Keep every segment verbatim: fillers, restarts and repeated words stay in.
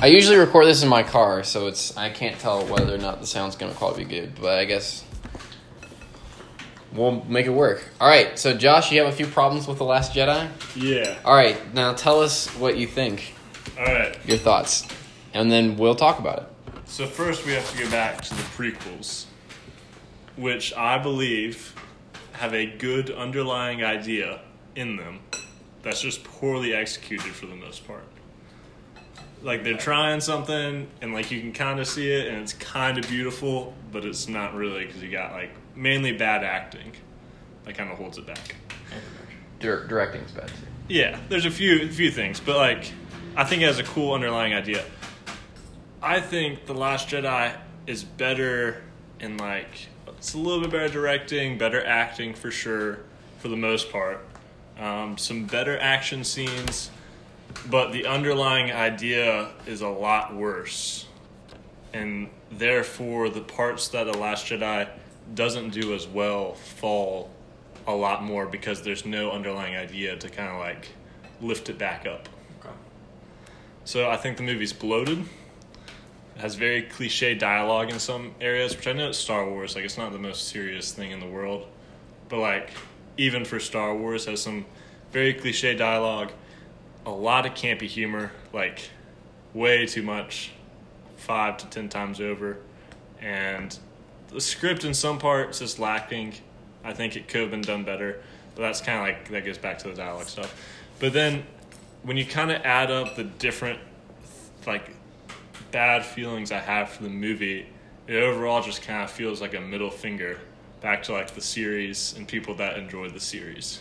I usually record this in my car, so it's I can't tell whether or not the sound's going to quality be good, but I guess we'll make it work. All right, so Josh, you have a few problems with The Last Jedi? Yeah. All right, now tell us what you think. All right. Your thoughts. And then we'll talk about it. So first we have to go back to the prequels, which I believe have a good underlying idea in them that's just poorly executed for the most part. Like, they're trying something, and, like, you can kind of see it, and it's kind of beautiful, but it's not really, because you got, like, mainly bad acting. That kind of holds it back. Dir- directing's bad, too. Yeah, there's a few few things, but, like, I think it has a cool underlying idea. I think The Last Jedi is better in, like, it's a little bit better directing, better acting for sure, for the most part. Um, some better action scenes. But the underlying idea is a lot worse. And therefore, the parts that The Last Jedi doesn't do as well fall a lot more because there's no underlying idea to kind of like lift it back up. Okay. So I think the movie's bloated. It has very cliche dialogue in some areas, which I know it's Star Wars. Like, it's not the most serious thing in the world. But, like, even for Star Wars, has some very cliche dialogue. A lot of campy humor, like way too much, five to ten times over. And the script in some parts is lacking. I think it could have been done better, but that's kind of like, that goes back to the dialogue stuff. But then when you kind of add up the different, like, bad feelings I have for the movie, it overall just kind of feels like a middle finger back to, like, the series and people that enjoyed the series.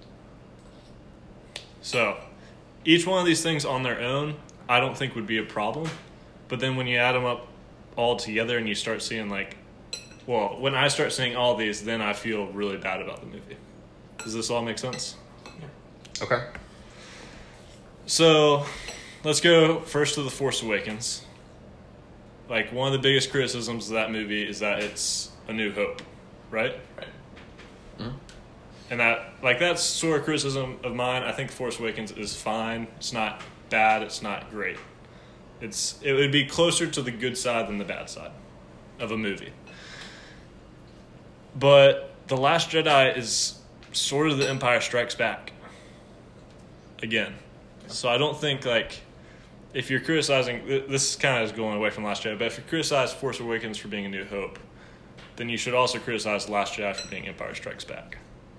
So each one of these things on their own, I don't think would be a problem. But then when you add them up all together and you start seeing, like, well, when I start seeing all these, then I feel really bad about the movie. Does this all make sense? Okay. So let's go first to The Force Awakens. Like, one of the biggest criticisms of that movie is that it's A New Hope, right? Right. Mm-hmm. And that, like, that's sort of criticism of mine. I think Force Awakens is fine. It's not bad. It's not great. It's it would be closer to the good side than the bad side of a movie. But The Last Jedi is sort of The Empire Strikes Back. Again. So I don't think, like, if you're criticizing, this kind of is going away from Last Jedi, but if you criticize Force Awakens for being A New Hope, then you should also criticize The Last Jedi for being Empire Strikes Back.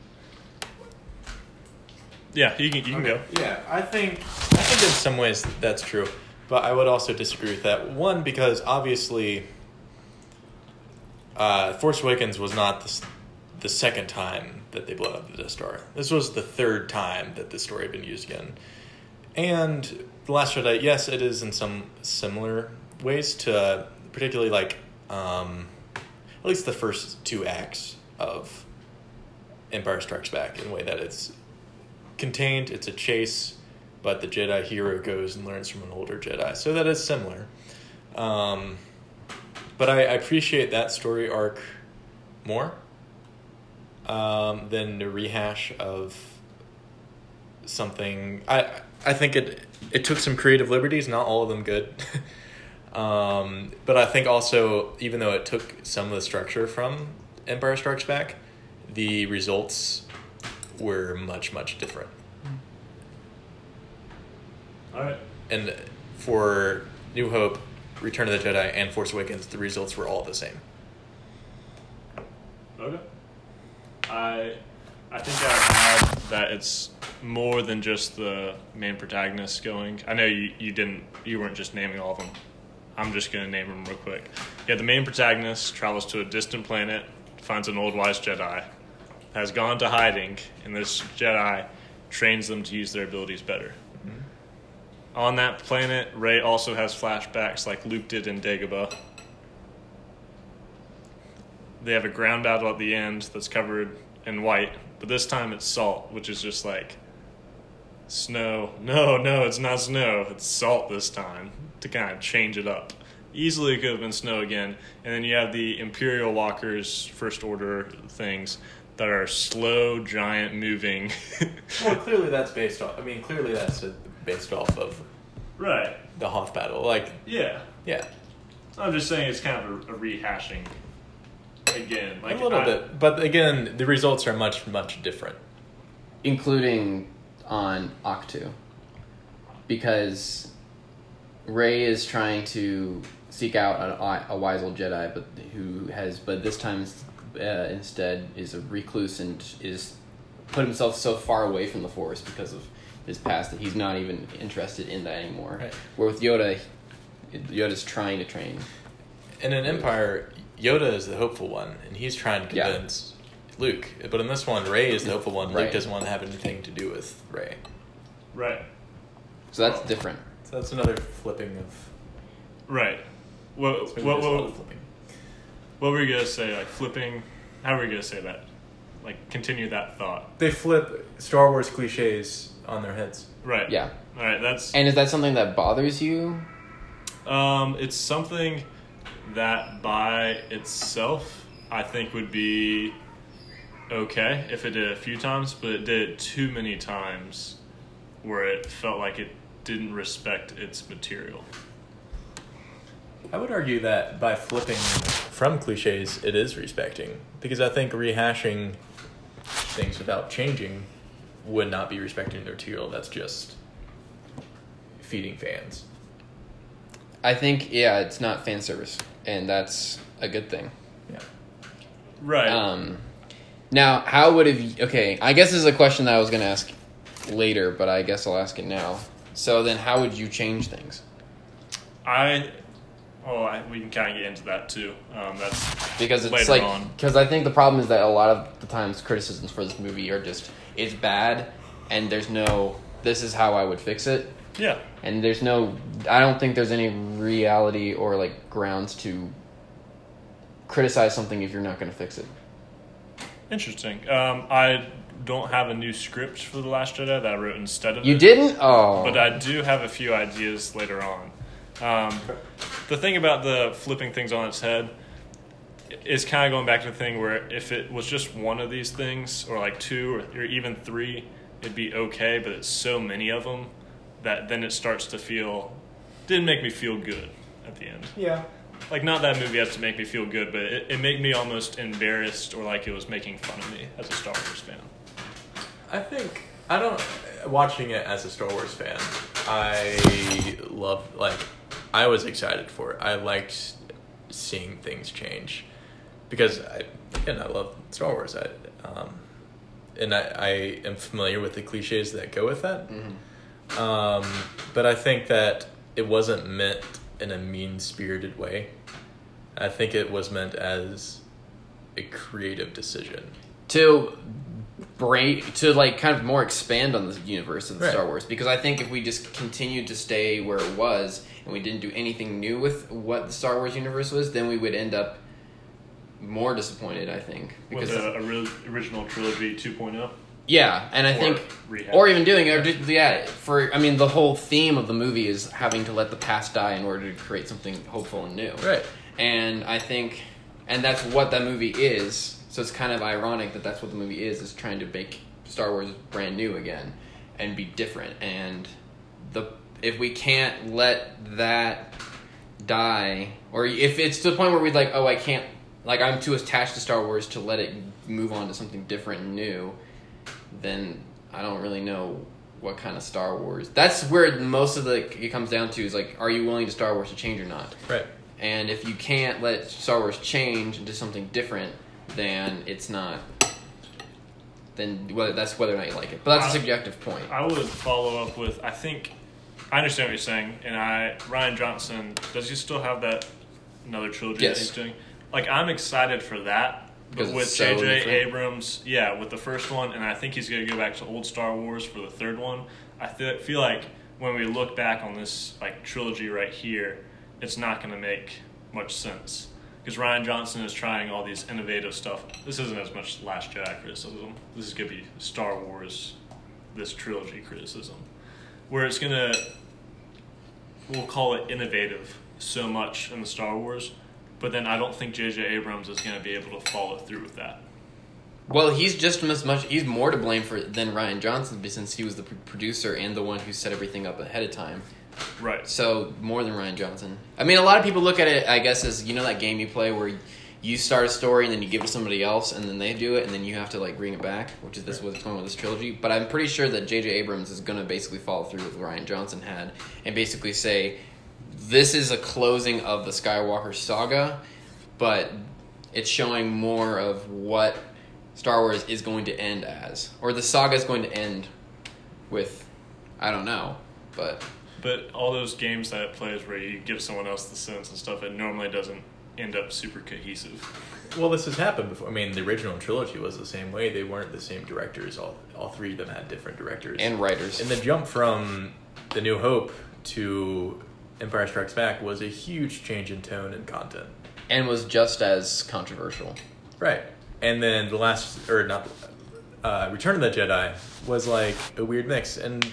Yeah, you can you can okay. go. Yeah, I think I think in some ways that's true, but I would also disagree with that. One, because obviously, uh, Force Awakens was not the, the second time that they blew up the Death Star. This was the third time that this story had been used again. And The Last Jedi, yes, it is in some similar ways to, uh, particularly like, um, at least the first two acts of Empire Strikes Back, in a way that it's contained, it's a chase, but the Jedi hero goes and learns from an older Jedi. So that is similar. Um, but I, I appreciate that story arc more um, than the rehash of something. I I think it it took some creative liberties, not all of them good. um, but I think also, even though it took some of the structure from Empire Strikes Back, the results were much, much different. All right. And for New Hope, Return of the Jedi, and Force Awakens, the results were all the same. Okay. I I think I add that it's more than just the main protagonists going. I know you, you didn't you weren't just naming all of them. I'm just gonna name them real quick. Yeah, the main protagonist travels to a distant planet, finds an old wise Jedi, has gone to hiding, and this Jedi trains them to use their abilities better. Mm-hmm. On that planet, Rey also has flashbacks like Luke did in Dagobah. They have a ground battle at the end that's covered in white, but this time it's salt, which is just like snow. No, no, it's not snow. It's salt this time to kind of change it up. Easily it could have been snow again. And then you have the Imperial Walkers, First Order things that are slow, giant, moving. Well, clearly that's based off. I mean, clearly that's based off of right the Hoth battle. like Yeah. yeah, I'm just saying it's kind of a, a rehashing again. Like a little I, bit. But again, the results are much much different. Including on Octu. Because Rey is trying to seek out a, a wise old Jedi, but who has, but this time uh, instead is a recluse and is put himself so far away from the Force because of his past that he's not even interested in that anymore. Right. Where with Yoda, Yoda's trying to train. In an Empire, Yoda is the hopeful one, and he's trying to Yeah. convince Luke. But in this one, Rey is the hopeful one. Right. Luke doesn't want to have anything to do with Rey. Right. So that's different. So that's another flipping of. Right. What, There's what, a lot what, of flipping. what were you going to say? Like, flipping? How were you going to say that? Like, continue that thought. They flip Star Wars cliches on their heads. Right. Yeah. All right, that's... And is that something that bothers you? Um, it's something that by itself I think would be okay if it did it a few times, but it did it too many times where it felt like it didn't respect its material. I would argue that by flipping from cliches, it is respecting. Because I think rehashing things without changing would not be respecting the material. That's just feeding fans. I think, yeah, it's not fan service, and that's a good thing. Yeah. Right. Um, now, how would have... Okay, I guess this is a question that I was going to ask later, but I guess I'll ask it now. So then how would you change things? I... Oh, I, we can kind of get into that too. Um, that's Because it's later like... on. Because I think the problem is that a lot of the times criticisms for this movie are just, it's bad, and there's no, this is how I would fix it. Yeah. And there's no... I don't think there's any reality or, like, grounds to criticize something if you're not going to fix it. Interesting. Um, I don't have a new script for The Last Jedi that I wrote instead of You it. didn't? Oh. But I do have a few ideas later on. Um, the thing about the flipping things on its head is kind of going back to the thing where if it was just one of these things, or like two, or, or even three, it'd be okay, but it's so many of them that then it starts to feel... Didn't make me feel good at the end. Yeah. Like, not that movie has to make me feel good, but it, it made me almost embarrassed or like it was making fun of me as a Star Wars fan. I think I don't watching it as a Star Wars fan. I love like I was excited for it. I liked seeing things change because I again I love Star Wars. I um, and I, I am familiar with the cliches that go with that. Mm-hmm. Um, but I think that it wasn't meant in a mean-spirited way. I think it was meant as a creative decision. To break, to like kind of more expand on the universe of the Right. Star Wars, because I think if we just continued to stay where it was and we didn't do anything new with what the Star Wars universe was, then we would end up more disappointed, I think. With Because a, a real, original trilogy two point oh. yeah, and I Or think, rehash. or even doing it, yeah. For I mean, the whole theme of the movie is having to let the past die in order to create something hopeful and new. Right. And I think, and that's what that movie is. So it's kind of ironic that that's what the movie is, is trying to make Star Wars brand new again and be different. And the if we can't let that die, or if it's to the point where we're like, oh, I can't, like I'm too attached to Star Wars to let it move on to something different and new, then I don't really know what kind of Star Wars. That's where most of the it comes down to is like, are you willing to Star Wars to change or not? Right. And if you can't let Star Wars change into something different, then it's not. Then whether that's whether or not you like it. But that's a subjective point. I would follow up with, I think, I understand what you're saying, and I, Ryan Johnson, does he still have that another trilogy Yes. that he's doing? Like, I'm excited for that, Because but with it's so J J different. Abrams, yeah, with the first one, and I think he's going to go back to old Star Wars for the third one. I th- feel like when we look back on this like trilogy right here, it's not going to make much sense. Because Ryan Johnson is trying all these innovative stuff. This isn't as much Last Jedi criticism. This is going to be Star Wars, this trilogy criticism. Where it's going to, we'll call it innovative so much in the Star Wars, but then I don't think J J Abrams is going to be able to follow through with that. Well, he's just as much. He's more to blame for than Ryan Johnson, since he was the p- producer and the one who set everything up ahead of time. Right. So more than Rian Johnson. I mean, a lot of people look at it, I guess, as you know that game you play where you start a story and then you give it to somebody else and then they do it and then you have to like bring it back, which is this what's going on with this trilogy. But I'm pretty sure that J J Abrams is going to basically follow through with what Rian Johnson had and basically say this is a closing of the Skywalker saga, but it's showing more of what Star Wars is going to end as, or the saga is going to end with. I don't know, but but all those games that it plays where you give someone else the sense and stuff, it normally doesn't end up super cohesive. Well, this has happened before. I mean, the original trilogy was the same way. They weren't the same directors. All all three of them had different directors and writers. And the jump from The New Hope to Empire Strikes Back was a huge change in tone and content, and was just as controversial. Right. And then the last, or not, uh, Return of the Jedi was like a weird mix, and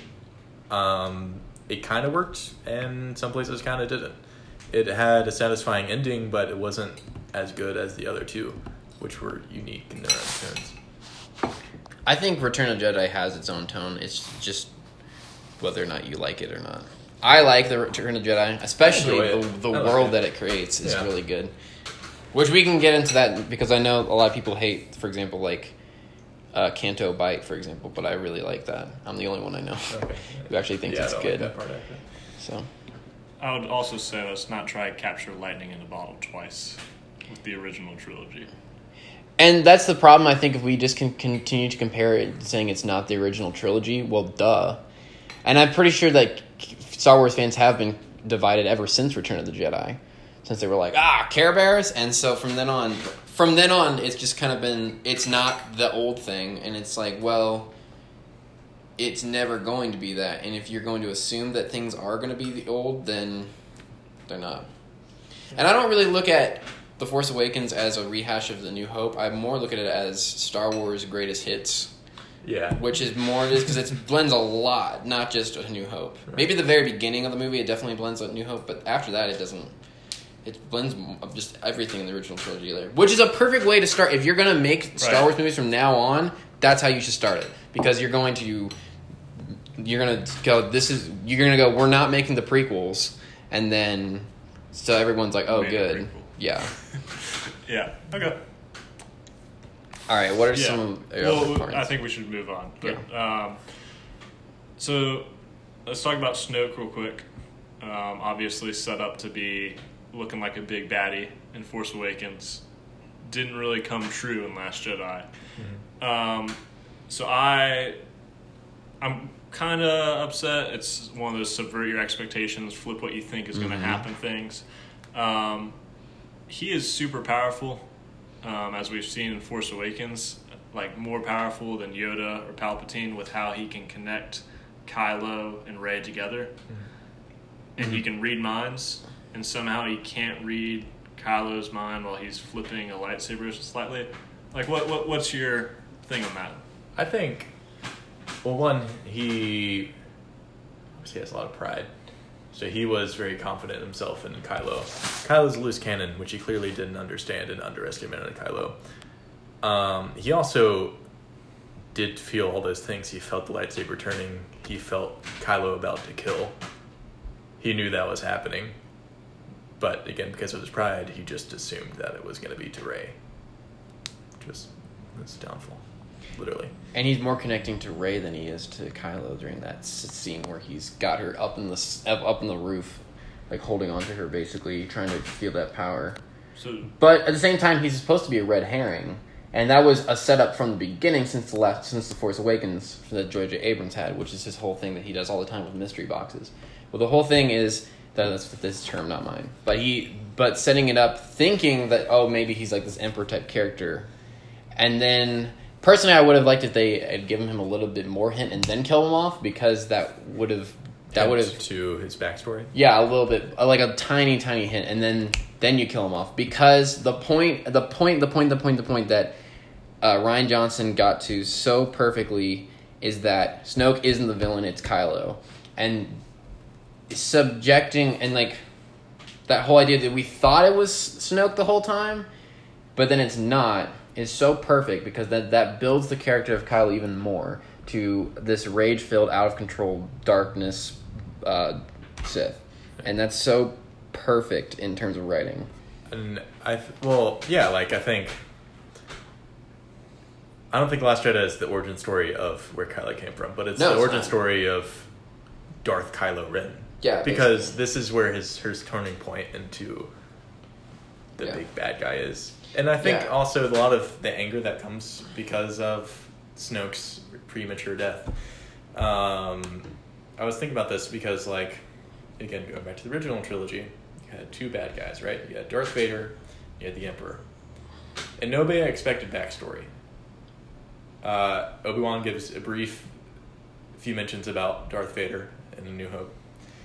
um, it kind of worked, and some places kind of didn't. It had a satisfying ending, but it wasn't as good as the other two, which were unique in their own tones. I think Return of the Jedi has its own tone. It's just whether or not you like it or not. I like the Return of the Jedi, especially the, the like world it. that it creates is Yeah. really good. Which we can get into that because I know a lot of people hate, for example, like uh, Canto Bight, for example, but I really like that. I'm the only one I know Okay. who actually thinks Yeah, I it's don't good. like that part, actually. So I would also say let's not try to capture lightning in a bottle twice with the original trilogy. And that's the problem, I think, if we just can continue to compare it, saying it's not the original trilogy. Well, duh. And I'm pretty sure that Star Wars fans have been divided ever since Return of the Jedi. Since they were like, ah, Care Bears? And so from then on, from then on, it's just kind of been, it's not the old thing. And it's like, well, it's never going to be that. And if you're going to assume that things are going to be the old, then they're not. And I don't really look at The Force Awakens as a rehash of The New Hope. I more look at it as Star Wars greatest hits, Yeah. which is more just because it blends a lot, not just A New Hope. Right. Maybe the very beginning of the movie, it definitely blends A New Hope, but after that, it doesn't. It blends of just everything in the original trilogy there, which is a perfect way to start. If you're going to make Star Right. Wars movies from now on, that's how you should start it, because you're going to you're going to go. This is you're going to go. We're not making the prequels, and then so everyone's like, oh, Made a good, prequel. yeah. Yeah. Okay. All right, what are Yeah. some of your well, other points? I think we should move on. But um, so let's talk about Snoke real quick. Um, obviously set up to be looking like a big baddie in Force Awakens. Didn't really come true in Last Jedi. Mm-hmm. Um, so I, I'm kind of upset. It's one of those subvert your expectations, flip what you think is going to Mhm. happen things. Um, he is super powerful, um, as we've seen in Force Awakens, like more powerful than Yoda or Palpatine with how he can connect Kylo and Rey together. And he can read minds, and somehow he can't read Kylo's mind while he's flipping a lightsaber slightly. Like, what, what what's your thing on that? I think, well, one, he obviously has a lot of pride. So he was very confident in himself and Kylo. Kylo's a loose cannon, which he clearly didn't understand and underestimated Kylo. Um, he also did feel all those things. He felt the lightsaber turning. He felt Kylo about to kill. He knew that was happening. But again, because of his pride, he just assumed that it was going to be to Rey. Just his downfall, literally. And he's more connecting to Rey than he is to Kylo during that s- scene where he's got her up in the s- up up in the roof, like holding on to her, basically trying to feel that power. So, But at the same time, he's supposed to be a red herring, and that was a setup from the beginning since the last since the Force Awakens that J J Abrams had, which is his whole thing that he does all the time with mystery boxes. Well, the whole thing is that that's this term, not mine. But he but setting it up, thinking that oh maybe he's like this Emperor type character, and then. Personally, I would have liked if they had given him a little bit more hint and then kill him off, because that would have that would have to his backstory. yeah a little bit like a tiny tiny hint, and then then you kill him off, because the point the point the point the point the point that uh, Rian Johnson got to so perfectly is that Snoke isn't the villain, it's Kylo, and subjecting and like that whole idea that we thought it was Snoke the whole time, but then it's not. Is so perfect, because that, that builds the character of Kylo even more to this rage-filled, out-of-control darkness, uh, Sith, and that's so perfect in terms of writing. And I th- well, yeah, like I think I don't think Last Jedi is the origin story of where Kylo came from, but it's No, the it's origin not. story of Darth Kylo Ren. Yeah, because basically. this is where his his turning point into the Yeah. big bad guy is, and I think Yeah. also a lot of the anger that comes because of Snoke's premature death. Um, I was thinking about this because, like, again, going back to the original trilogy, you had two bad guys, right? You had Darth Vader, you had the Emperor, and nobody expected backstory. Uh, Obi-Wan gives a brief few mentions about Darth Vader in A New Hope.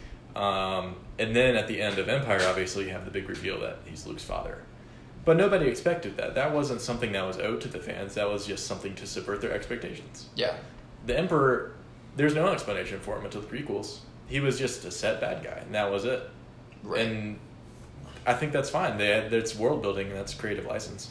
Um, and then at the end of Empire, obviously, you have the big reveal that he's Luke's father. But nobody expected that. That wasn't something that was owed to the fans. That was just something to subvert their expectations. Yeah. The Emperor, there's no explanation for him until the prequels. He was just a set bad guy, and that was it. Right. And I think that's fine. They had, that's world building, and that's creative license.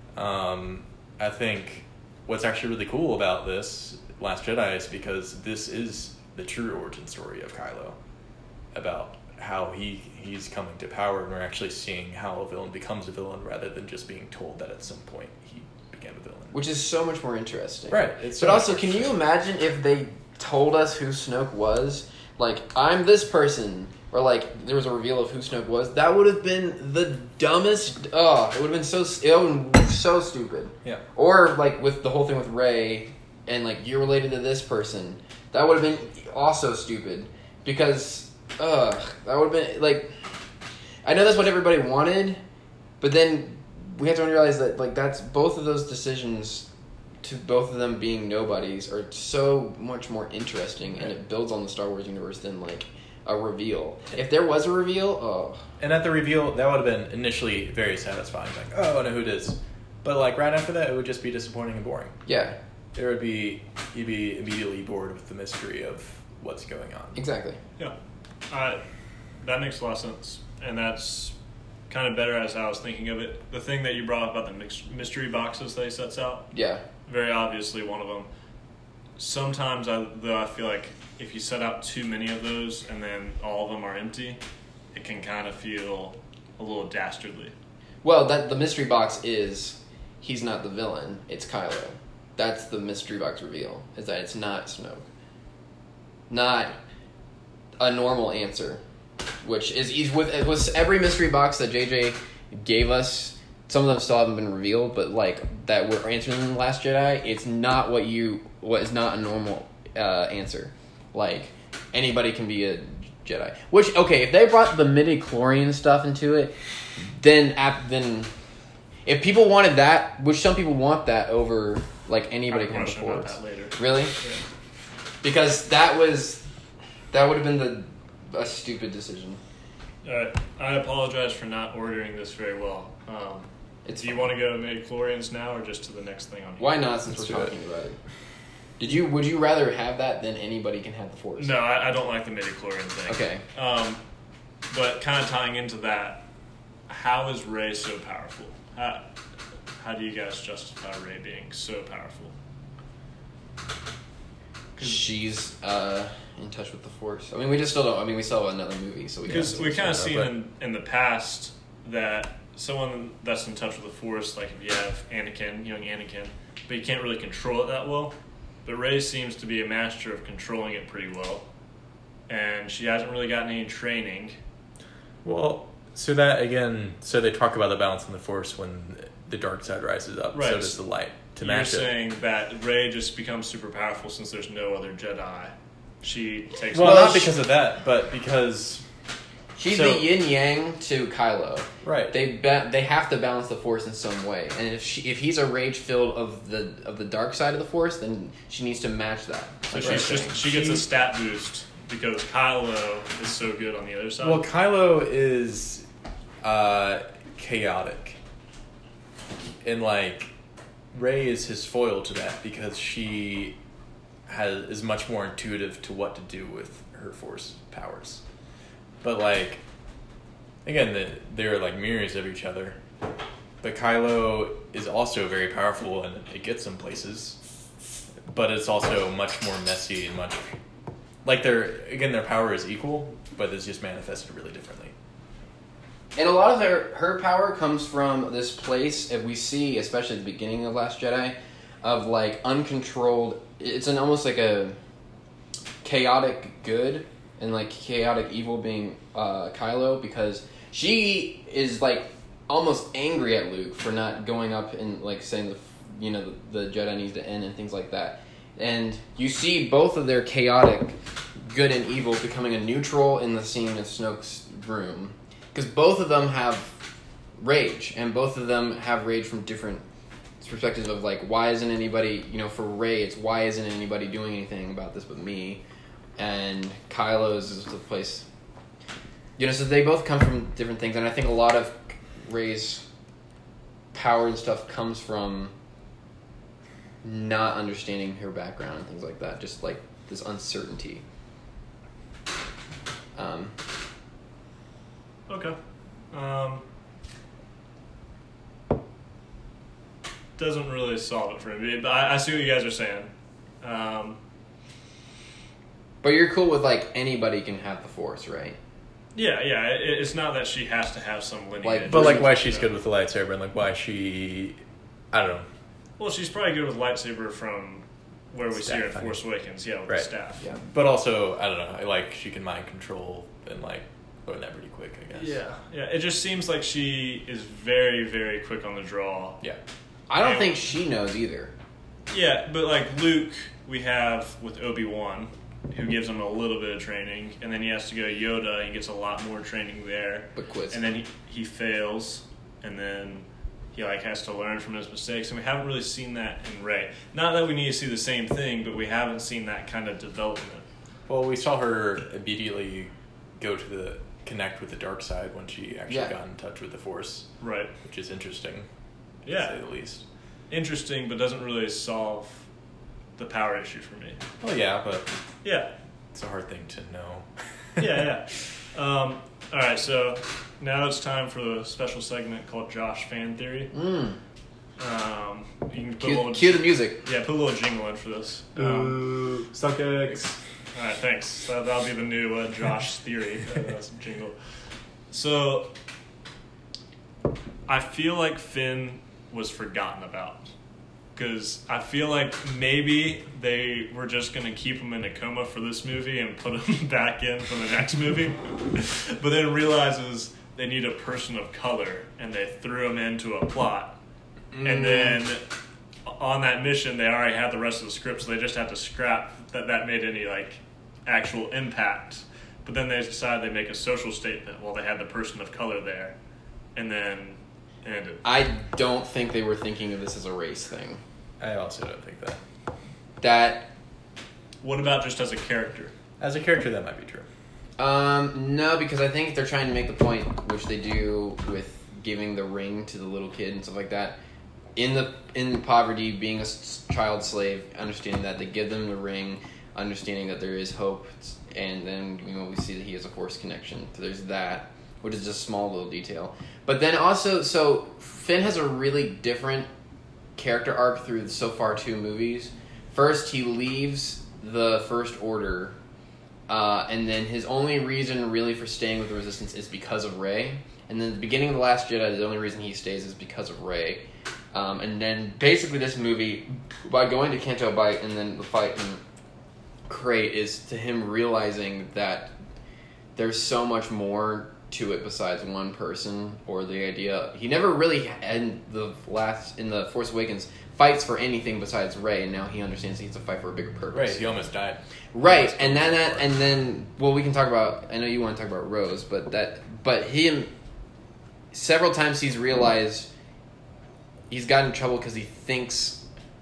Um, I think what's actually really cool about this Last Jedi is because this is the true origin story of Kylo, about how he he's coming to power, and we're actually seeing how a villain becomes a villain rather than just being told that at some point he became a villain. Which is so much more interesting. Right. It's so but also, much can more you imagine if they told us who Snoke was? Like, I'm this person. Or, like, there was a reveal of who Snoke was. That would have been the dumbest... Oh, it would have been so... It would have been so stupid. Yeah. Or, like, with the whole thing with Rey, and, like, you're related to this person. That would have been also stupid. Because, ugh, that would have been, like... I know that's what everybody wanted, but then we have to realize that, like, that's... Both of those decisions, to both of them being nobodies, are so much more interesting, and it builds on the Star Wars universe than, like... a reveal. If there was a reveal, oh. And at the reveal, that would have been initially very satisfying. Like, oh, I know who it is. But, like, right after that, it would just be disappointing and boring. Yeah. There would be, you'd be immediately bored with the mystery of what's going on. Exactly. Yeah, uh, that makes a lot of sense, and that's kind of better as I was thinking of it. The thing that you brought up about the mix- mystery boxes that he sets out, Yeah. very obviously one of them. Sometimes, I, though, I feel like if you set out too many of those and then all of them are empty, it can kind of feel a little dastardly. Well, that the mystery box is he's not the villain, it's Kylo. That's the mystery box reveal, is that it's not Snoke. Not a normal answer, which is, is with, it was every mystery box that J J gave us. Some of them still haven't been revealed, but like that we're answering in The Last Jedi, it's not what you what is not a normal uh, answer. Like anybody can be a Jedi. Which okay, if they brought the midi-chlorian stuff into it, then ap- then if people wanted that, which some people want that over like anybody I have a can question before. about that later. Really? Yeah. Because that was that would have been the a stupid decision. Uh, I apologize for not ordering this very well. Um, It's do you fine. want to go to midi-chlorians now or just to the next thing on here? Why not? Since Let's we're do talking about it. Did you? Would you rather have that than anybody can have the Force? No, I, I don't like the midi-chlorian thing. Okay. Um, but kind of tying into that, how is Rey so powerful? How, how do you guys justify Rey being so powerful? She's uh, in touch with the Force. I mean, we just still don't. I mean, we still have another movie, so we Because can't- we kind of Yeah, seen but- in, in the past that someone that's in touch with the Force, like if you have Anakin, young Anakin, but you can't really control it that well. But Rey seems to be a master of controlling it pretty well. And she hasn't really gotten any training. Well, so that, again, so they talk about the balance in the Force when the dark side rises up. Right. So does the light to You're match it. saying that Rey just becomes super powerful since there's no other Jedi. She takes Well, Well, not she- because of that, but because... She's So- the yin yang to Kylo. Right. They ba- they have to balance the Force in some way, and if she if he's a rage filled of the of the dark side of the Force, then she needs to match that. So Like she's Rey's just saying. she gets She- a stat boost because Kylo is so good on the other side. Well, Kylo is uh, chaotic. And, like, Rey is his foil to that because she has is much more intuitive to what to do with her Force powers. But, like, again, the, they're, like, mirrors of each other. But Kylo is also very powerful and it gets him places. But it's also much more messy and much... Like, their again, their power is equal, but it's just manifested really differently. And a lot of her, her power comes from this place, if we see, especially at the beginning of Last Jedi, of like uncontrolled, it's an almost like a chaotic good and like chaotic evil being uh, Kylo, because she is like almost angry at Luke for not going up and like saying the you know the, the Jedi needs to end and things like that. And you see both of their chaotic good and evil becoming a neutral in the scene in Snoke's room. Because both of them have rage, and both of them have rage from different perspectives of, like, why isn't anybody, you know, for Rey, it's why isn't anybody doing anything about this with me? And Kylo's is the place, you know, so they both come from different things, and I think a lot of Rey's power and stuff comes from not understanding her background and things like that, just, like, this uncertainty. Um... Okay. Um, doesn't really solve it for me, but I, I see what you guys are saying. Um, but you're cool with, like, anybody can have the Force, right? Yeah, yeah. It, it's not that she has to have some lineage. Like, But like why she's good with the lightsaber and like why she, I don't know. Well, she's probably good with lightsaber from where we see her in Staff, I Force Awakens. Yeah, with Right. the staff. Yeah. But also, I don't know, like she can mind control and like learn that pretty quick, I guess. Yeah, yeah. It just seems like she is very, very quick on the draw. Yeah. I don't And- think she knows either. Yeah, but like Luke, we have with Obi-Wan, who gives him a little bit of training, and then he has to go to Yoda, and he gets a lot more training there. But quits. And then he, he fails, and then he like has to learn from his mistakes, and we haven't really seen that in Rey. Not that we need to see the same thing, but we haven't seen that kind of development. Well, we saw her immediately go to the connect with the dark side when she actually Yeah. got in touch with the Force, Right. which is interesting, to Yeah. say the least. Interesting, but doesn't really solve the power issue for me. Well, yeah, but Yeah. it's a hard thing to know. Yeah, yeah. Um, all right, so now it's time for the special segment called Josh Fan Theory. Mm. Um, you can put a Cue, little, cue the music. yeah, put a little jingle in for this. Um, Suck eggs. all right, thanks. That, that'll be the new uh, Josh Theory uh, jingle. So, I feel like Finn was forgotten about. Because I feel like maybe they were just going to keep him in a coma for this movie and put him back in for the next movie. But then realizes they need a person of color, and they threw him into a plot. Mm. And then on that mission, they already had the rest of the script, so they just had to scrap that that made any like actual impact. But then they decided they make a social statement while they had the person of color there, and then it ended. I don't think they were thinking of this as a race thing. I also don't think that. That, What about just as a character? As a character, that might be true. um, no, because I think they're trying to make the point, which they do with giving the ring to the little kid and stuff like that. In the in poverty, being a s- child slave, understanding that they give them the ring, understanding that there is hope, and then you know we see that he has a Force connection. So there's that, which is just a small little detail. But then also, so Finn has a really different character arc through so far two movies. First, he leaves the First Order, uh, and then his only reason really for staying with the Resistance is because of Rey. And then at the beginning of The Last Jedi, the only reason he stays is because of Rey. Um, and then basically this movie, by going to Canto Bight and then the fight in Crate, is to him realizing that there's so much more to it besides one person or the idea. He never really, in the last, in the Force Awakens, fights for anything besides Rey, and now he understands he has to fight for a bigger purpose. Right, he almost died. Right, and then that, and then well, we can talk about. I know you want to talk about Rose, but that, but him, several times he's realized he's gotten in trouble because he thinks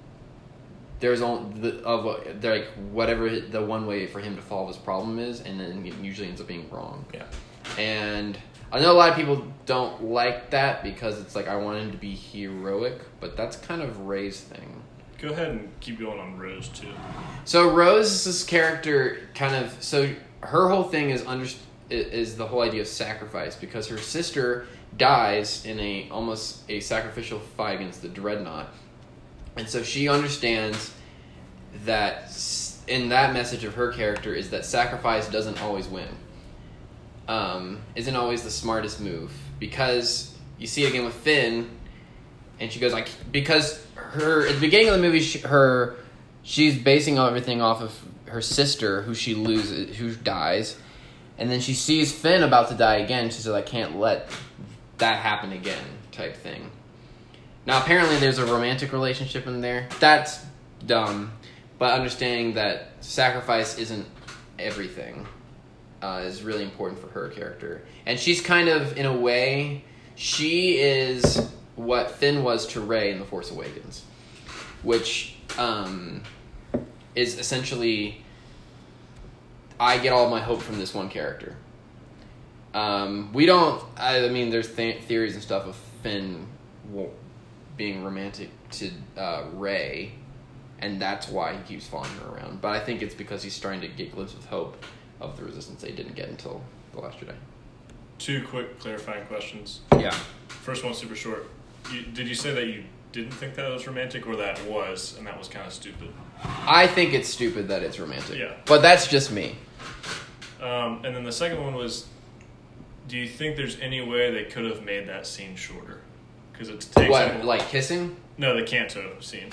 there's only the of like whatever the one way for him to solve his problem is, and then it usually ends up being wrong. Yeah. And I know a lot of people don't like that because it's like I want him to be heroic, but that's kind of Rey's thing. Go ahead and keep going on Rose too. So Rose's character kind of so her whole thing is under is the whole idea of sacrifice because her sister dies in a almost a sacrificial fight against the Dreadnought, and so she understands that in that message of her character is that sacrifice doesn't always win. um, isn't always the smartest move, because you see it again with Finn, and she goes like, because her at the beginning of the movie, she, her she's basing everything off of her sister, who she loses, who dies, and then she sees Finn about to die again. She says, "I can't let that happen again," type thing. Now, apparently, there's a romantic relationship in there. That's dumb, but understanding that sacrifice isn't everything uh, is really important for her character. And she's kind of, in a way, she is what Finn was to Rey in The Force Awakens, which um, is essentially, I get all my hope from this one character. Um, we don't, I, I mean, there's th- theories and stuff of Finn being romantic to uh, Rey, and that's why he keeps following her around. But I think it's because he's starting to get glimpses of hope of the Resistance they didn't get until The Last Jedi. Two quick clarifying questions. Yeah. First one, super short. You, did you say that you didn't think that was romantic, or that was, and that was kind of stupid? I think it's stupid that it's romantic. Yeah. But that's just me. Um, and then the second one was, do you think there's any way they could have made that scene shorter? Because it takes What, a- like kissing? No, the Canto scene.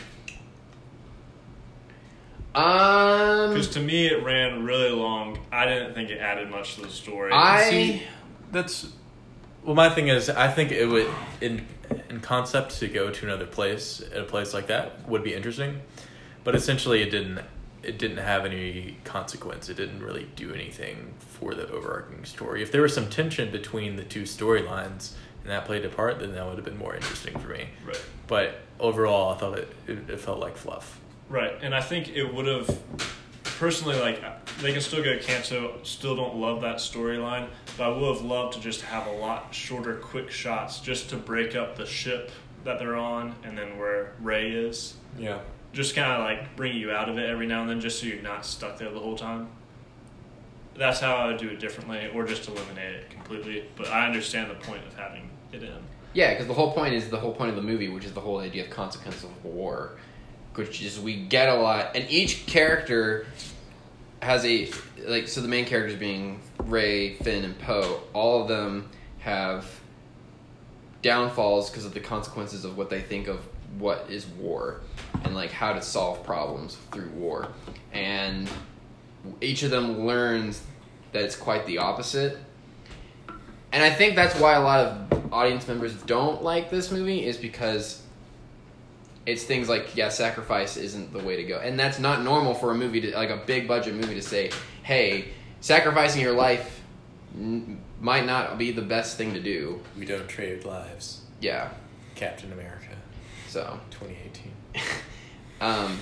Um, Because to me, it ran really long. I didn't think it added much to the story. I See, that's well. My thing is, I think it would in in concept to go to another place, a place like that would be interesting, but essentially it didn't. It didn't have any consequence. It didn't really do anything for the overarching story. If there was some tension between the two storylines and that played a part, then that would have been more interesting for me. Right. But overall, I thought it it, it felt like fluff. Right, and I think it would have, personally, like, they can still go Canto, still don't love that storyline, but I would have loved to just have a lot shorter, quick shots just to break up the ship that they're on and then where Rey is. Yeah. Just kind of, like, bring you out of it every now and then just so you're not stuck there the whole time. That's how I would do it differently, or just eliminate it completely, but I understand the point of having it in. yeah, because the whole point is the whole point of the movie, which is the whole idea of consequence of war. Which is we get a lot, and each character has a like. So the main characters being Rey, Finn, and Poe. All of them have downfalls because of the consequences of what they think of what is war, and like how to solve problems through war. And each of them learns that it's quite the opposite. And I think that's why a lot of audience members don't like this movie, is because it's things like, yeah, sacrifice isn't the way to go. And that's not normal for a movie, to like a big budget movie, to say, hey, sacrificing your life n- might not be the best thing to do. We don't trade lives. Yeah. Captain America. So. twenty eighteen. um,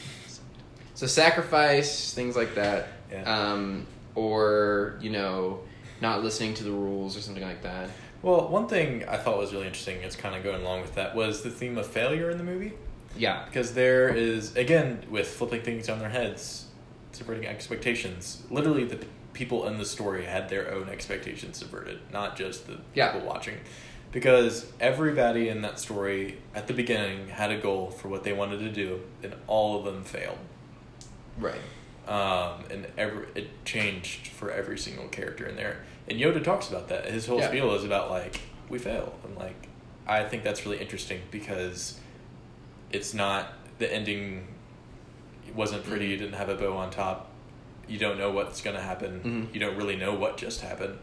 so sacrifice, things like that. Yeah. Um, or, you know, not listening to the rules or something like that. Well, one thing I thought was really interesting, it's kind of going along with that, was the theme of failure in the movie. Yeah. Because there is, again, with flipping things on their heads, subverting expectations, literally the p- people in the story had their own expectations subverted, not just the Yeah. people watching. Because everybody in that story, at the beginning, had a goal for what they wanted to do, and all of them failed. Right. Um, and every, it changed for every single character in there. And Yoda talks about that. His whole Yeah. spiel is about, like, we fail. And, like, I think that's really interesting because it's not, the ending wasn't pretty, you didn't have a bow on top. You don't know what's going to happen. Mm-hmm. You don't really know what just happened.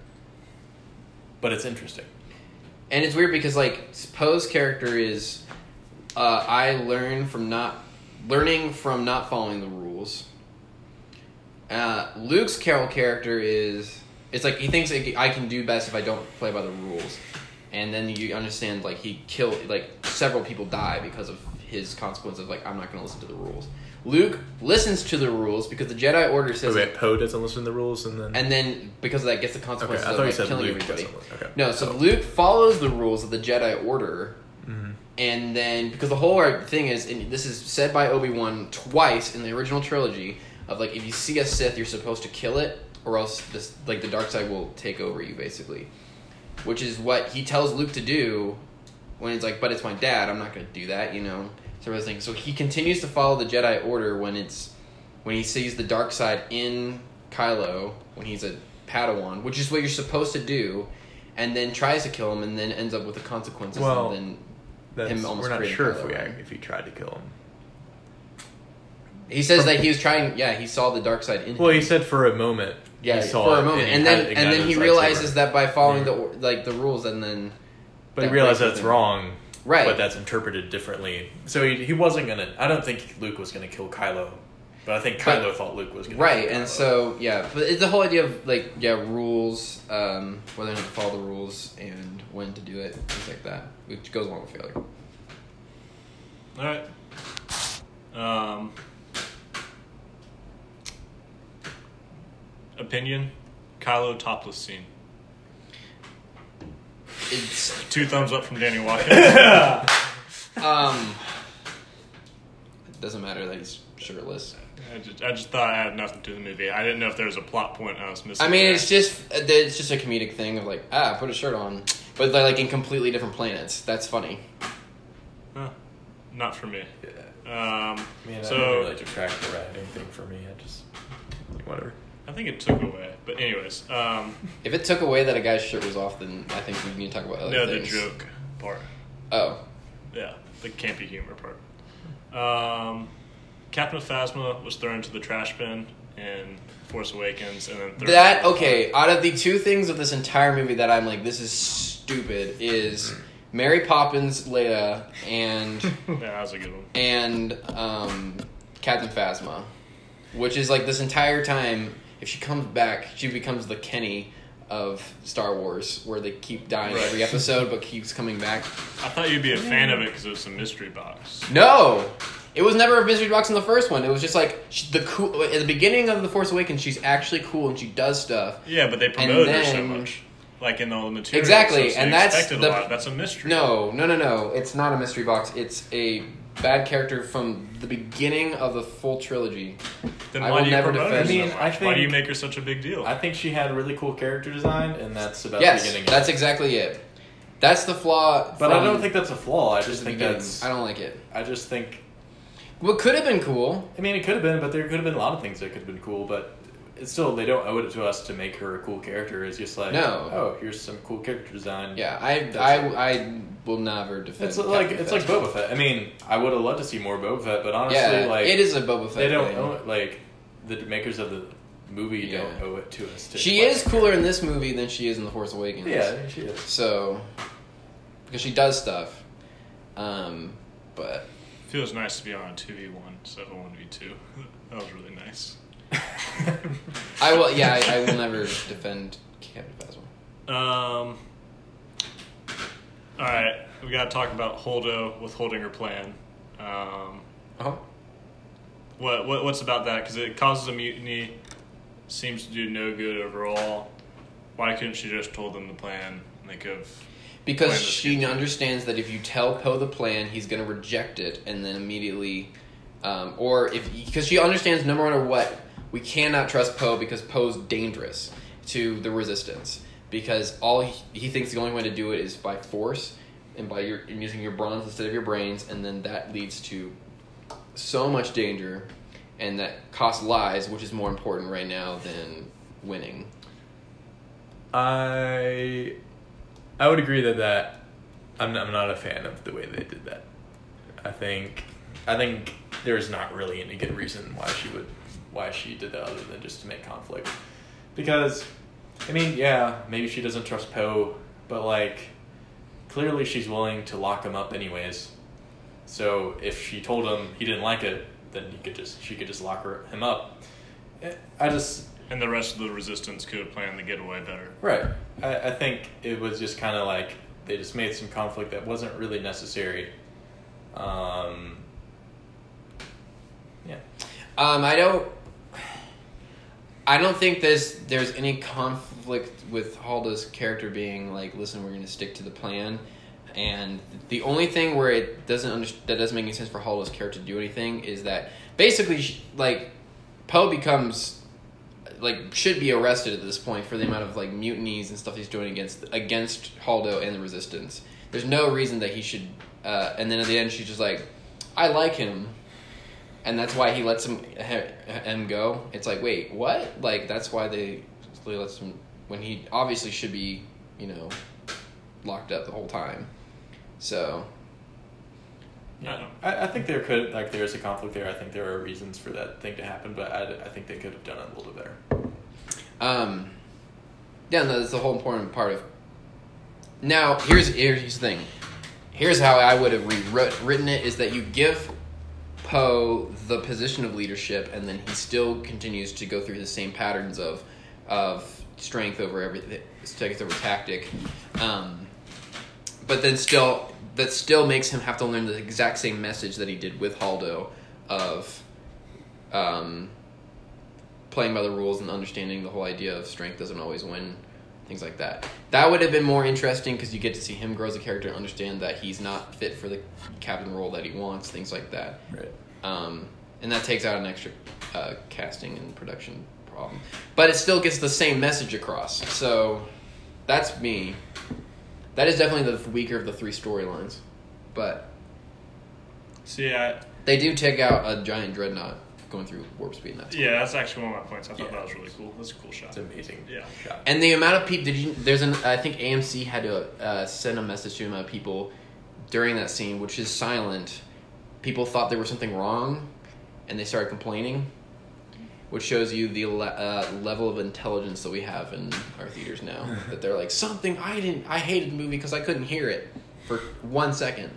But it's interesting. And it's weird because, like, Poe's character is, uh, I learn from not, learning from not following the rules. Uh, Luke's Carol character is, it's like he thinks I can do best if I don't play by the rules. And then you understand, like, he killed, like, several people die because of his consequence of, like, I'm not going to listen to the rules. Luke listens to the rules because the Jedi Order says... Wait, Poe doesn't listen to the rules and then... And then, because of that, gets the consequences Okay, I thought of, you like, said killing Luke everybody. doesn't. Okay. No, so Oh. Luke follows the rules of the Jedi Order... Mm-hmm. And then, because the whole thing is, and this is said by Obi-Wan twice in the original trilogy, of like, if you see a Sith, you're supposed to kill it, or else this, like the dark side will take over you, basically. Which is what he tells Luke to do when he's like, but it's my dad, I'm not going to do that, you know? Sort of thing. So he continues to follow the Jedi Order when it's, when he sees the dark side in Kylo, when he's a Padawan, which is what you're supposed to do, and then tries to kill him, and then ends up with the consequences. Well, and then That's, him almost we're not creating sure if Kylo we Ren. if he tried to kill him. He says that he was trying. Yeah, he saw the dark side in him. Well, he said for a moment. Yeah, he saw for it a moment, he and had- then he and got then he his realizes lightsaber. that by following Yeah. the like the rules, and then But he that realized breaks that's with him. wrong. Right. But that's interpreted differently. So he, he wasn't gonna. I don't think Luke was gonna kill Kylo, but I think But- Kylo thought Luke was gonna. Right, kill and Kylo. so yeah, but it's the whole idea of like yeah rules, um, whether or not to follow the rules and when to do it, things like that, which goes along with failure. All right. Um, opinion: Kylo topless scene. It's Two thumbs up from Danny Watkins. um, it doesn't matter that he's shirtless. I just, I just thought it had nothing to do with the movie. I didn't know if there was a plot point I was missing. I mean, there. it's just it's just a comedic thing of like ah, put a shirt on, but they're like in completely different planets. That's funny. Huh. Not for me. Yeah. Um, Man, so I don't really detract the writing thing for me. I just whatever. I think it took away. But anyways, um, If it took away that a guy's shirt was off, then I think we need to talk about other no, things. the joke part. Oh, Yeah, the campy humor part. Um, Captain Phasma was thrown into the trash bin in Force Awakens, and then thrown that okay. Out of the two things of this entire movie that I'm like, this is stupid, is Mary Poppins, Leia, and Yeah, that was a good one. and um, Captain Phasma, which is like this entire time. If she comes back, she becomes the Kenny of Star Wars, where they keep dying Right. every episode, but keeps coming back. I thought you'd be a fan of it because it was a mystery box. No, it was never a mystery box in the first one. It was just like she, the cool at the beginning of the Force Awakens. She's actually cool and she does stuff. Yeah, but they promoted her so then- much, like in all the material. Exactly, so and they that's expected the- a lot. That's a mystery. No, no, no, no. It's not a mystery box. It's a bad character from the beginning of the full trilogy. Then I why will do you never promote her defend- so I mean, much? I why think- do you make her such a big deal? I think she had a really cool character design, and that's about Yes, the beginning. that's of it. exactly it. That's the flaw. But I from don't think that's a flaw. I just the think beginning. that's. I don't like it. I just think. What could have been cool? I mean, it could have been, but there could have been a lot of things that could have been cool. But it's still, they don't owe it to us to make her a cool character. It's just like, No. oh, here's some cool character design. Yeah, I, That's I, it. I will never defend. It's like Captain it's like Phasma. Boba Fett. I mean, I would have loved to see more Boba Fett, but honestly, Yeah, like it is a Boba Fett. they don't thing. owe it, like the makers of the movie Yeah. don't owe it to us. To She is cooler in this movie than she is in The Force Awakens. Yeah, she is. So, because she does stuff, um, but Feels nice to be on a two v one instead of a one v two. That was really nice. I will. Yeah, I, I will never defend Captain Phasma. Um. All right, we got to talk about Holdo withholding her plan. Um, Oh, what what what's about that? Because it causes a mutiny, seems to do no good overall. Why couldn't she just told them the plan? And they could have. because Plan this she good. understands that if you tell Poe the plan, he's going to reject it, and then immediately, um, or if because she understands no matter what, we cannot trust Poe because Poe's dangerous to the Resistance. Because all he, he thinks the only way to do it is by force and by your and using your bronze instead of your brains, and then that leads to so much danger, and that costs lives, which is more important right now than winning. I I would agree that that I'm not, I'm not a fan of the way they did that. I think I think there's not really any good reason why she would why she did that other than just to make conflict. Because I mean, yeah, maybe she doesn't trust Poe, but like clearly she's willing to lock him up anyways. So if she told him he didn't like it, then he could just she could just lock her, him up. I just And the rest of the resistance could have planned the getaway better. Right. I, I think it was just kind of like they just made some conflict that wasn't really necessary. Um, yeah. Um, I don't. I don't think there's there's any conflict with Halda's character being like, listen, we're going to stick to the plan, and the only thing where it doesn't under, that doesn't make any sense for Halda's character to do anything is that basically, she, like, Poe becomes like should be arrested at this point for the amount of like mutinies and stuff he's doing against against Haldo and the Resistance. There's no reason that he should. Uh, and then at the end, she's just like, I like him. And that's why he lets him him go. It's like, wait, what? Like, that's why they So he lets him when he obviously should be, you know, locked up the whole time. So. Yeah, I, I think there could like there is a conflict there. I think there are reasons for that thing to happen, but I, I think they could have done it a little bit better. Um, yeah, no, that's the whole important part of. Now, here's here's the thing. Here's how I would have rewritten it: is that you give Poe the position of leadership, and then he still continues to go through the same patterns of of strength over everything, strength over tactic, um, but then still. That still makes him have to learn the exact same message that he did with Haldo of um, playing by the rules and understanding the whole idea of strength doesn't always win, things like that. That would have been more interesting because you get to see him grow as a character and understand that he's not fit for the captain role that he wants, things like that. Right. Um, and that takes out an extra uh, casting and production problem. But it still gets the same message across. So that's me. That is definitely the weaker of the three storylines, but See, I, they do take out a giant dreadnought going through warp speed. And that's yeah, that's actually one of my points. I thought Yeah. that was really cool. That's a cool shot. It's amazing. Yeah. shot. And the amount of people, did you? There's an. I think A M C had to uh, send a message to the amount of people during that scene, which is silent. People thought there was something wrong, and they started complaining, which shows you the le- uh, level of intelligence that we have in our theaters now. That they're like, something I didn't. I hated the movie because I couldn't hear it for one second.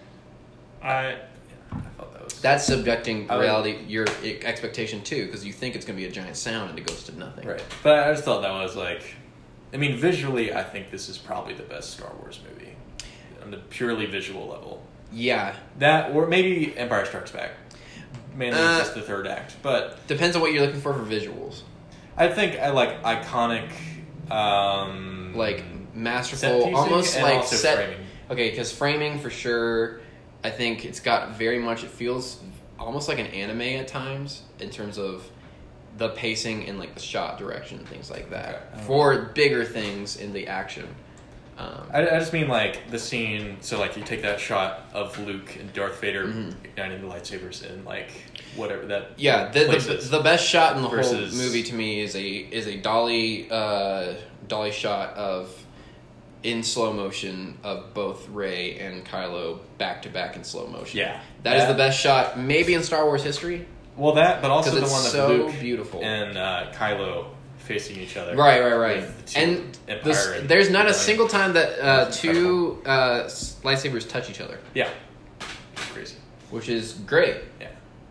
I I thought that was That's subjecting I would- reality, your expectation too, because you think it's going to be a giant sound and it goes to nothing. right. But I just thought that was like, I mean, visually, I think this is probably the best Star Wars movie on the purely visual level. Yeah. That or maybe Empire Strikes Back, mainly Uh, just the third act. But Depends on what you're looking for for visuals. I think I like iconic, um, Like set masterful, piecing almost and like also set. framing. Okay, because framing for sure. I think it's got very much. It feels almost like an anime at times in terms of the pacing and like the shot direction and things like that. Okay. For bigger things in the action. Um, I, I just mean like the scene. So like you take that shot of Luke and Darth Vader Mhm. igniting the lightsabers and like whatever that. Yeah, the, the places the best shot in the versus- whole movie to me is a is a dolly uh, dolly shot of in slow motion of both Rey and Kylo back to back in slow motion. Yeah. that is That- the best shot maybe in Star Wars history. Well, that, but also 'Cause the it's one of so Luke beautiful. and uh, Kylo facing each other. Right, right, right. with the two And Empire this, and there's not a Rebellion. single time that uh, That's two uh, s- lightsabers touch each other, Yeah. Crazy. which is great. Yeah.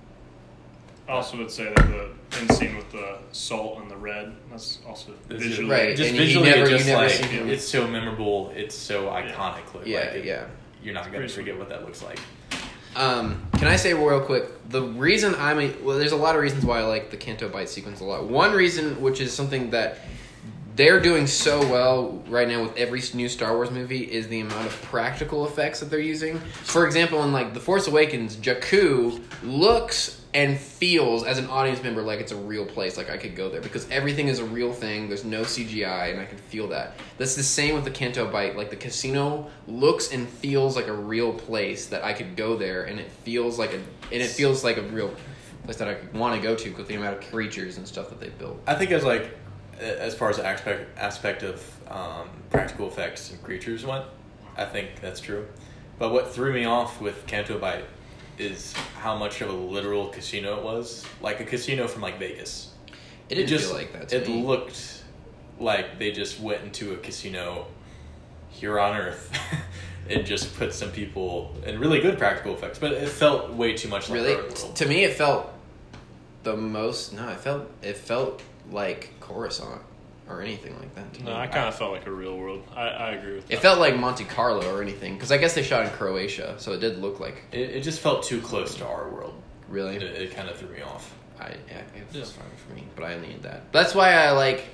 I also would say that the end scene with the salt and the red, that's also This is- visually. Right. Just and you visually, never- it you just never like see him. it's so memorable. It's so iconic. Like, Yeah, it- yeah. You're not gonna Pretty forget what that looks like. Um, can I say real quick, the reason I'm a, well, there's a lot of reasons why I like the Canto Bight sequence a lot. One reason, which is something that they're doing so well right now with every new Star Wars movie, is the amount of practical effects that they're using. For example, in like The Force Awakens, Jakku looks and feels as an audience member like it's a real place, like I could go there because everything is a real thing. There's no C G I, and I can feel that. That's the same with the Canto Bight. Like the casino looks and feels like a real place that I could go there, and it feels like a and it feels like a real place that I could want to go to with the amount of creatures and stuff that they built. I think as like as far as the aspect aspect of um, practical effects and creatures went, I think that's true. But what threw me off with Canto Bight is how much of a literal casino it was, like a casino from like Vegas. It didn't just feel like that to it me. looked like they just went into a casino here on Earth and just put some people and really good practical effects, but it felt way too much like Really, our world. to me, it felt the most. No, it felt it felt like Coruscant or anything like that. To No, me. I kind of felt like a real world. I, I agree with that. It felt like Monte Carlo or anything because I guess they shot in Croatia, so it did look like It, it just felt too close to our world. really. It, it kind of threw me off. I yeah, it was Yeah. fine for me, but I need that. That's why I like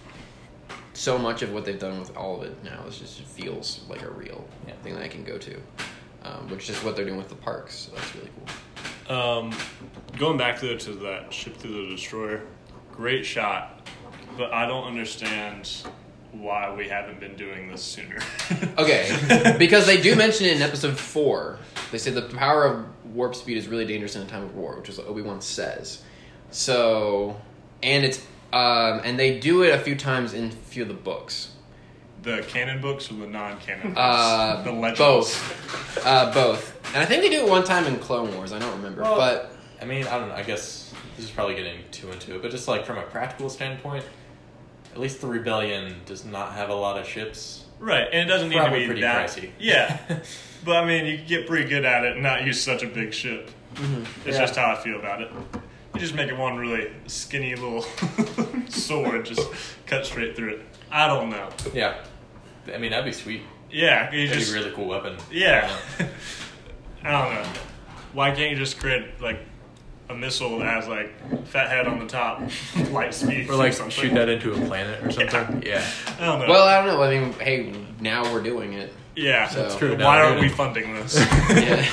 so much of what they've done with all of it now. Is just it feels like a real Yeah. thing that I can go to, um, which is what they're doing with the parks. So that's really cool. Um, going back to to that ship through the destroyer, great shot, but I don't understand why we haven't been doing this sooner. Okay, because they do mention it in episode four. They say the power of warp speed is really dangerous in a time of war, which is what Obi-Wan says. So, and it's Um, and they do it a few times in a few of the books. The canon books or the non-canon books? Uh, the legends. Both. Uh, both. And I think they do it one time in Clone Wars. I don't remember. Well, but I mean, I don't know. I guess this is probably getting too into it, but just like from a practical standpoint, at least the Rebellion does not have a lot of ships. Right, and it doesn't need Probably to be pretty that pricey. Yeah, but I mean, you can get pretty good at it and not use such a big ship. mm-hmm. It's Yeah. just how I feel about it. You just make it one really skinny little sword, just cut straight through it. I don't know. Yeah. I mean, that'd be sweet. Yeah, you That'd just be a really cool weapon. yeah. I don't know. Why can't you just create like a missile that has like fat head on the top, light speed, Or like something? shoot that into a planet or something. Yeah. I don't know. well, I don't know. I mean, hey, now we're doing it. yeah, so- That's true. Why Now aren't we're we doing funding this? Yeah.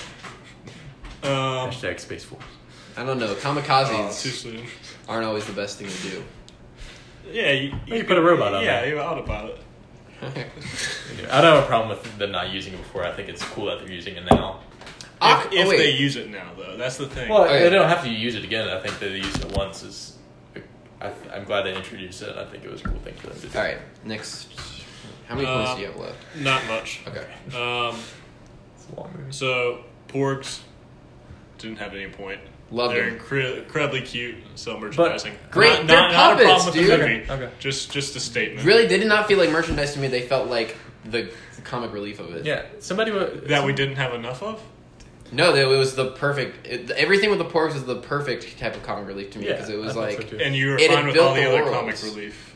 um, Hashtag Space Force. I don't know. oh, Kamikazes too soon. aren't always the best thing to do. Yeah, you, Well, you put a robot on Yeah, there. you have autopilot. I don't have a problem with them not using it before. I think it's cool that they're using it now. Ah, If, if oh, wait. they use it now, though, that's the thing. Well, Okay. they don't have to use it again. I think that they used it once. Is I, I'm glad they introduced it. I think it was a cool thing for them to do. All right, next. How many Uh, points do you have left? Not much. Okay. Um, It's a long movie. so Porgs didn't have any point. Love They're them. incre- incredibly cute, sell merchandising. Great, Not, they're not, not a puppets, problem with dude. the movie. Okay, okay. Just, just a statement. Really, they did not feel like merchandise to me. They felt like the, the comic relief of it. Yeah, somebody wa- That we didn't have enough of. No, that it was the perfect. It, everything with the porgs was the perfect type of comic relief to me Yeah, because it was I thought so like, too. And you were It had fine with built all the the other worlds. comic relief.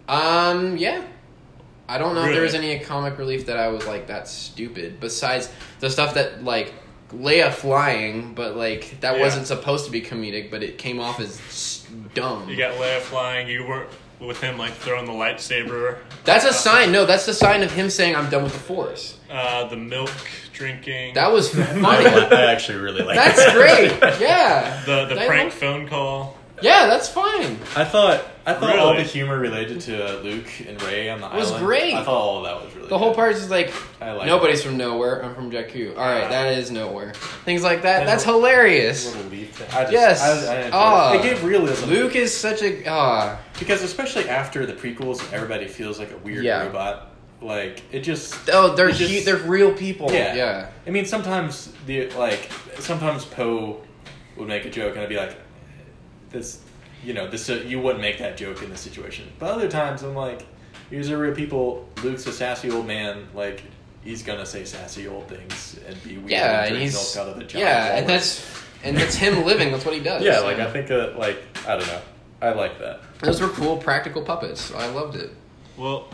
um, yeah. I don't know if there was Really? any comic relief that I was like that's stupid. Besides the stuff that like Leia flying, but like that Yeah. wasn't supposed to be comedic, but it came off as s- dumb. You got Leia flying. You were with him like throwing the lightsaber. That's a sign. No, that's the sign of him saying I'm done with the Force. Uh, the milk drinking. That was I, funny. li- I actually really like That's that. great. Yeah. the the They prank love- phone call. Yeah, that's fine. I thought I thought all Really? the humor related to uh, Luke and Rey on the It was island. great. I thought all of that was really The whole good. part is just like I like nobody's from nowhere. I'm from Jakku. All right, that is nowhere. Things like that. And That's the- hilarious. Little leaf thing. I just, Yes. I, I enjoyed Ah. it. It gave realism. Luke is such a ah. Because especially after the prequels, everybody feels like a weird Yeah. robot. Like it just. Oh, they're it just- hu- they're real people. Yeah. Yeah. I mean, sometimes the like sometimes Poe would make a joke, and I'd be like, "This, you know, this uh, you wouldn't make that joke in this situation." But other times, I'm like, "These are real people." Luke's a sassy old man. Like he's gonna say sassy old things and be weird. Yeah, and and drink he's milk out of a giant yeah, and walrus. that's and that's him living. That's what he does. yeah. Like I think uh, like I don't know. I like that. those were cool practical puppets. I loved it. Well,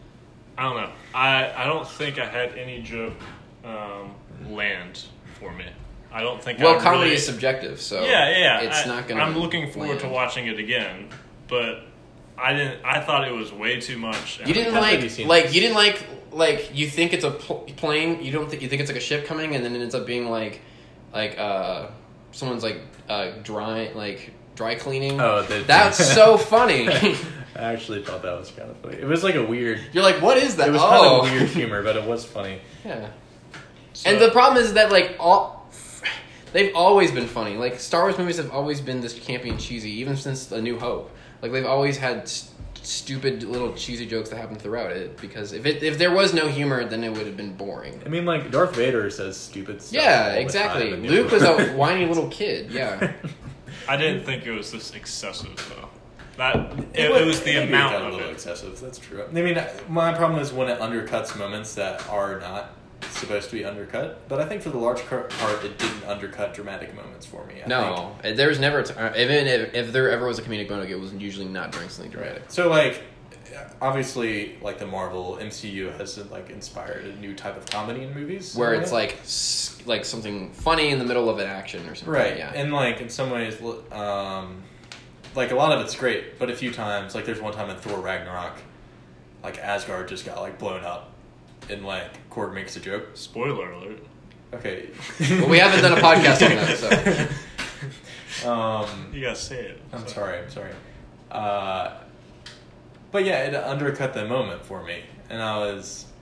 I don't know. I, I don't think I had any joke um, land for me. I don't think. Well, I comedy really, is subjective, so Yeah, yeah. it's I, not gonna. I'm looking forward land. to watching it again, but I didn't. I thought it was way too much. You didn't I've like maybe seen like this. you didn't like like you think it's a pl- plane. You don't think you think it's like a ship coming, and then it ends up being like like uh someone's like uh dry like dry cleaning. Oh, the, That's so funny. I actually thought that was kind of funny. It was like a weird. You're like, what is that? It was oh, kind of weird humor, but it was funny. Yeah. So- And the problem is that like all they've always been funny. Like Star Wars movies have always been this campy and cheesy, even since A New Hope. Like they've always had st- stupid little cheesy jokes that happen throughout it. Because if it if there was no humor, then it would have been boring. I mean, like Darth Vader says stupid stuff. Yeah, all the exactly. time, and Luke you- was a whiny little kid. Yeah. I didn't think it was this excessive though. That it, was- it was the maybe amount got a of little it. excessive. That's true. I mean, my problem is when it undercuts moments that are not supposed to be undercut. But I think for the large part, it didn't undercut dramatic moments for me. I No, there was never a t- uh, even if, if there ever was a comedic moment, it was usually not during something think. dramatic. So like, obviously, like the Marvel M C U has like inspired a new type of comedy in movies, Where right? it's like s- like something funny in the middle of an action or something. Right, Yeah. and like in some ways, um, like a lot of it's great, but a few times, like there's one time in Thor Ragnarok, like Asgard just got like blown up, and like Korg makes a joke. Spoiler alert. Okay, Well, we haven't done a podcast on that, so. um, You gotta say it. I'm So- sorry, I'm sorry. Uh, but yeah, it undercut the moment for me, and I was.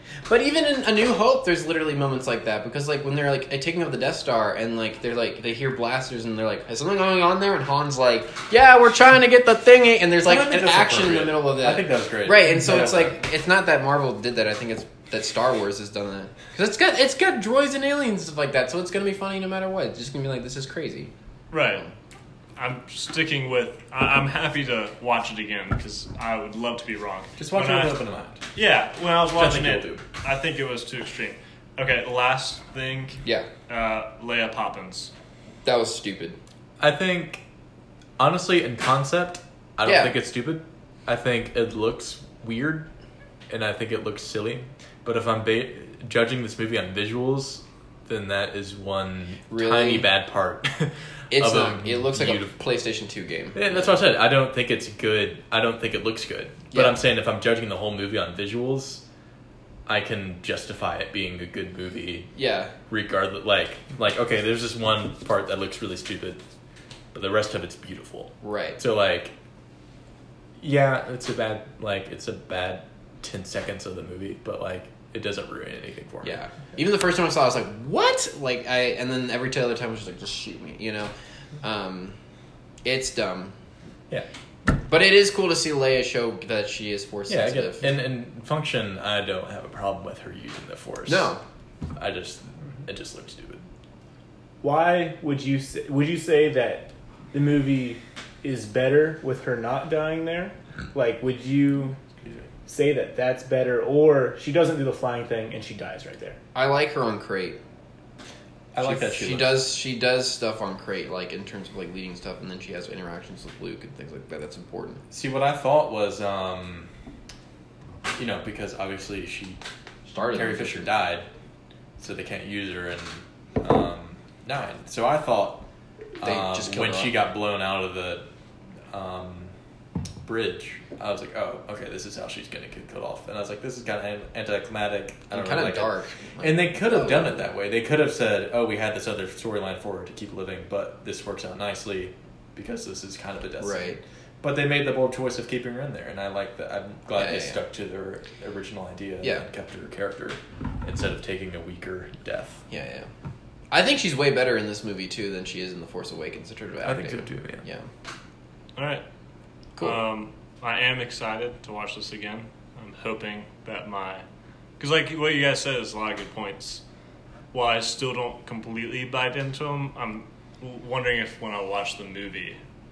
But even in A New Hope, there's literally moments like that because, like, when they're like taking over the Death Star and like they're like they hear blasters and they're like, "Is something going on there?" And Han's like, "Yeah, we're trying to get the thingy," and there's like I think an that's action in the appropriate. middle of that. I think that was great. Right, and so Yeah. it's like it's not that Marvel did that. I think it's that Star Wars has done that because it's got it's got droids and aliens and stuff like that. So it's gonna be funny no matter what. It's just gonna be like, this is crazy. Right. I'm sticking with. I, I'm happy to watch it again because I would love to be wrong. Just watch When it I- with open mind. Yeah, when I was watching think it, you'll do. I think it was too extreme. Okay, last thing, Yeah, uh, Leia Poppins. that was stupid. I think, honestly, in concept, I don't Yeah. think it's stupid. I think it looks weird, and I think it looks silly. But if I'm ba- judging this movie on visuals, then that is one Really? tiny bad part. It's of not. It looks like beautiful- a PlayStation two game. Yeah, that's what I said. I don't think it's good. I don't think it looks good. But Yeah. I'm saying if I'm judging the whole movie on visuals, I can justify it being a good movie, Yeah, regardless. Like, like okay, there's this one part that looks really stupid, but the rest of it's beautiful. right. So like, yeah, it's a bad like it's a bad ten seconds of the movie, but like it doesn't ruin anything for me. Yeah. Even the first time I saw it, I was like, what? Like, I, and then every other time I was just like, just shoot me, you know? Um, it's dumb. yeah, But it is cool to see Leia show that she is force yeah. I get sensitive. it. And and function, I don't have a problem with her using the force. No. I just it just looks stupid. Why would you say, would you say that the movie is better with her not dying there? Like, would you say that that's better, or she doesn't do the flying thing and she dies right there? I like her on Crate. I like she, that she, She looks- does She does stuff on Crate, like, in terms of, like, leading stuff, and then she has interactions with Luke and things like that. That's important. See, what I thought was, um, you know, because obviously she Started. Carrie Fisher died, so they can't use her in um, nine. So I thought They um, just killed when her she off. got blown out of the um, bridge, I was like, oh, okay, this is how she's gonna get killed off. And I was like, this is kind of anticlimactic. I don't Kind really of like it. dark. And they could have Oh. done it that way. They could have said, oh, we had this other storyline for her to keep living, but this works out nicely because this is kind of a destiny. Right. But they made the bold choice of keeping her in there, and I like that. I'm glad Yeah, they yeah, yeah. stuck to their original idea Yeah. and kept her character instead of taking a weaker death. Yeah, yeah. I think she's way better in this movie, too, than she is in The Force Awakens in terms of I think acting. so too, yeah. Yeah. All right. Cool. Um, I am excited to watch this again. I'm hoping that my, because like what you guys said is a lot of good points. While I still don't completely bite into them, I'm wondering if when I watch the movie,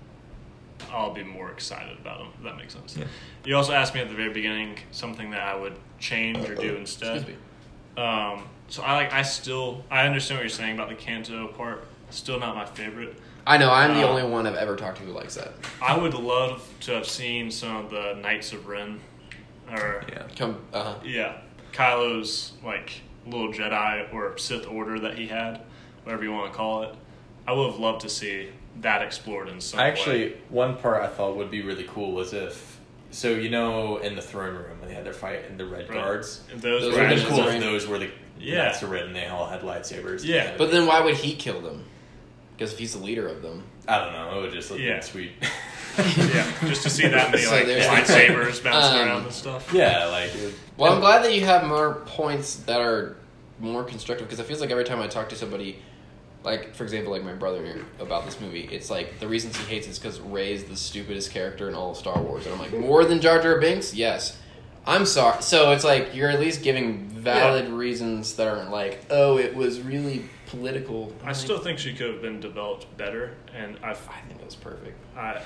I'll be more excited about them. If that makes sense. Yeah. You also asked me at the very beginning something that I would change or do instead. Excuse me. Um, so I like I still I understand what you're saying about the Kanto part. Still not my favorite. I know, I'm the Uh, only one I've ever talked to who likes that. I would love to have seen some of the Knights of Ren, or Yeah. Come, uh-huh. yeah, Kylo's like little Jedi or Sith order that he had, whatever you want to call it. I would have loved to see that explored in some Actually, way. one part I thought would be really cool was if, so you know, in the throne room when they had their fight in the Red Right. Guards. If those, Those were It would have Knights been of cool Ren. if those were the Yeah. Knights of Ren and they all had lightsabers. Yeah. But then why would he kill them? Because if he's the leader of them. I don't know. It would just look Yeah. sweet. yeah, just to see that many So like there's- lightsabers bouncing Um, around and stuff. Yeah, like. It, Well, I'm glad that you have more points that are more constructive, because it feels like every time I talk to somebody, like, for example, like my brother about this movie, it's like the reasons he hates it is because Rey's the stupidest character in all of Star Wars. And I'm like, more than Jar Jar Binks? Yes. I'm sorry. So it's like you're at least giving valid reasons that aren't like, oh, it was really political. I'm I like, still think she could have been developed better, and I, I think it was perfect. I,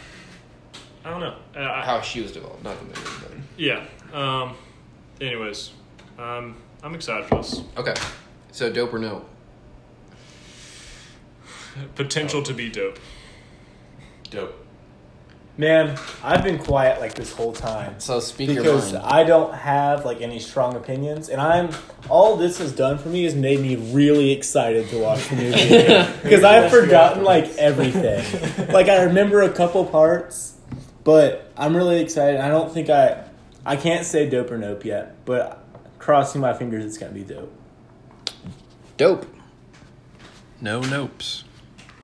I don't know. Uh, I, How she was developed, not the movie. But. yeah. Um. Anyways, um, I'm excited for this. Okay. So, dope or no? Potential to be dope. dope. Man, I've been quiet like this whole time. So, speak your Because mind. I don't have like any strong opinions, and I'm all this has done for me is made me really excited to watch the movie because I've forgotten like everything. Like I remember a couple parts, but I'm really excited. I don't think I I can't say dope or nope yet, but crossing my fingers, it's gonna be dope. Dope. No nopes.